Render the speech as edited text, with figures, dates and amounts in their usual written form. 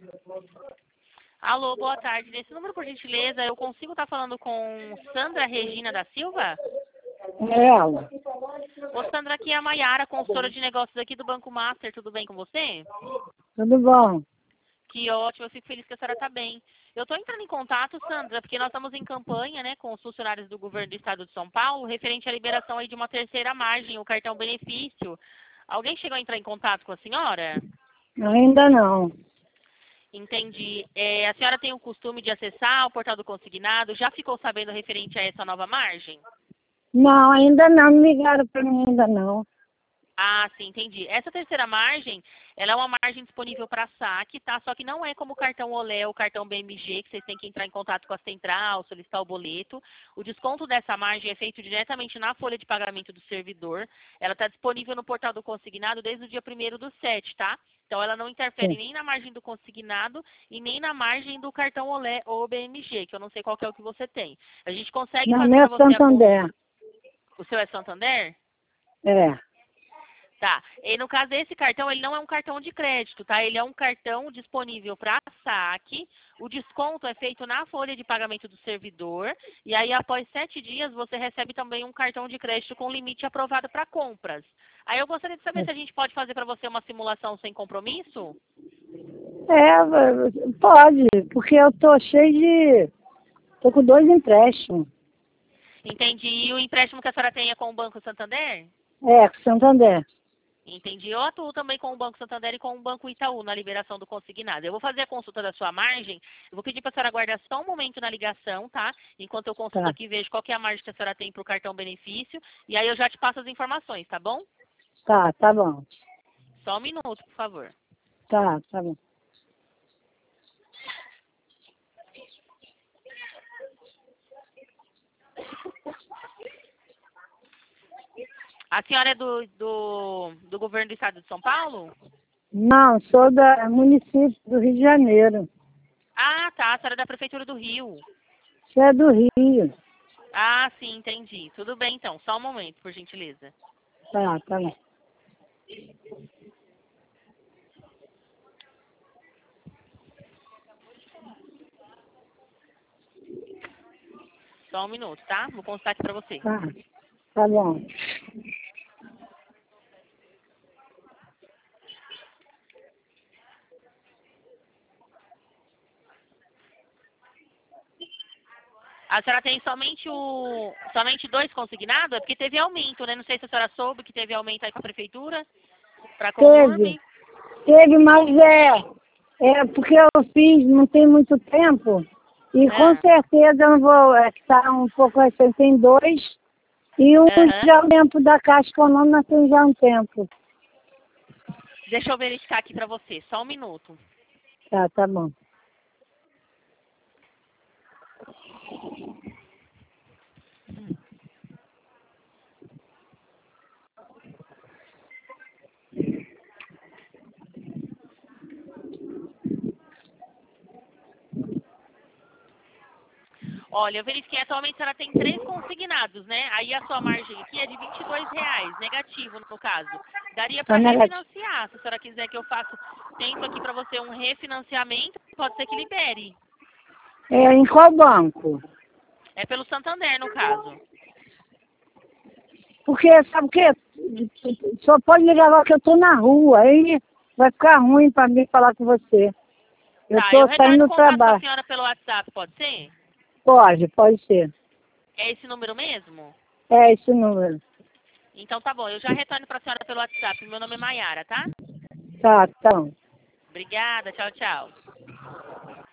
Alô, boa tarde. Nesse número, por gentileza, eu consigo estar falando com Sandra Regina da Silva? É ela. Ô, Sandra, aqui é a Maiara, consultora de negócios aqui do Banco Master. Tudo bem com você? Tudo bom? Que ótimo, eu fico feliz que a senhora está bem. Eu estou entrando em contato, Sandra, porque nós estamos em campanha, né, com os funcionários do governo do estado de São Paulo, referente à liberação aí de uma terceira margem, o cartão benefício. Alguém chegou a entrar em contato com a senhora? Ainda não. Entendi. A senhora tem o costume de acessar o portal do consignado? Já ficou sabendo referente a essa nova margem? Não, ainda não. Me ligaram para mim ainda não. Ah, sim, entendi. Essa terceira margem, ela é uma margem disponível para saque, tá? Só que não é como o cartão Olé ou o cartão BMG, que vocês têm que entrar em contato com a central, solicitar o boleto. O desconto dessa margem é feito diretamente na folha de pagamento do servidor. Ela está disponível no portal do consignado desde o dia 1º/7, tá? Então, ela não interfere Sim. nem na margem do consignado e nem na margem do cartão Olé ou BMG, que eu não sei qual que é o que você tem. A gente consegue Não, fazer meu para é você a... Santander. O seu é Santander? É. Tá. E no caso desse cartão, ele não é um cartão de crédito, tá? Ele é um cartão disponível para saque. O desconto é feito na folha de pagamento do servidor. E aí, após 7 dias, você recebe também um cartão de crédito com limite aprovado para compras. Aí eu gostaria de saber se a gente pode fazer para você uma simulação sem compromisso? Pode, porque eu tô cheio de... Tô com 2 empréstimos. Entendi. E o empréstimo que a senhora tem é com o Banco Santander? É, com Santander. Entendi. Eu atuo também com o Banco Santander e com o Banco Itaú na liberação do consignado. Eu vou fazer a consulta da sua margem. Eu vou pedir para a senhora aguardar só um momento na ligação, tá? Enquanto eu consulto Tá, aqui e vejo qual que é a margem que a senhora tem para o cartão benefício. E aí eu já te passo as informações, tá bom? tá bom. Só um minuto, por favor. Tá bom. A senhora é do governo do estado de São Paulo? Não, sou da município do Rio de Janeiro. Ah, tá. A senhora é da Prefeitura do Rio. Você é do Rio. Ah, sim, entendi. Tudo bem, então. Só um momento, por gentileza. Tá bom. Só um minuto, tá? Vou consultar aqui para você. Tá bom. A senhora tem somente 2 consignados? É porque teve aumento, né? Não sei se a senhora soube que teve aumento aí com a prefeitura, para Conurb. Teve, mas é porque eu fiz não tem muito tempo e com Ah, certeza eu não vou, que tá um pouco assim, tem 2 e um aham. já é o tempo da Caixa Econômica tem já um tempo. Deixa eu verificar aqui para você, só um minuto. Tá bom. Olha, eu verifiquei, atualmente a senhora tem 3 consignados, né? Aí a sua margem aqui é de R$ 22, negativo no caso. Daria para Tá negativo. refinanciar, se a senhora quiser que eu faça, tento aqui para você um refinanciamento, pode ser que libere. Em qual banco? É pelo Santander, no caso. Porque, sabe o quê? Só pode ligar agora que eu tô na rua, aí vai ficar ruim para mim falar com você. Eu Tá, eu tô retorno saindo o do contato com a trabalho. senhora pelo WhatsApp, pode ser? Pode ser. É esse número mesmo? É esse número. Então tá bom, eu já retorno para a senhora pelo WhatsApp. Meu nome é Maiara, tá? Tá bom. Obrigada, tchau, tchau.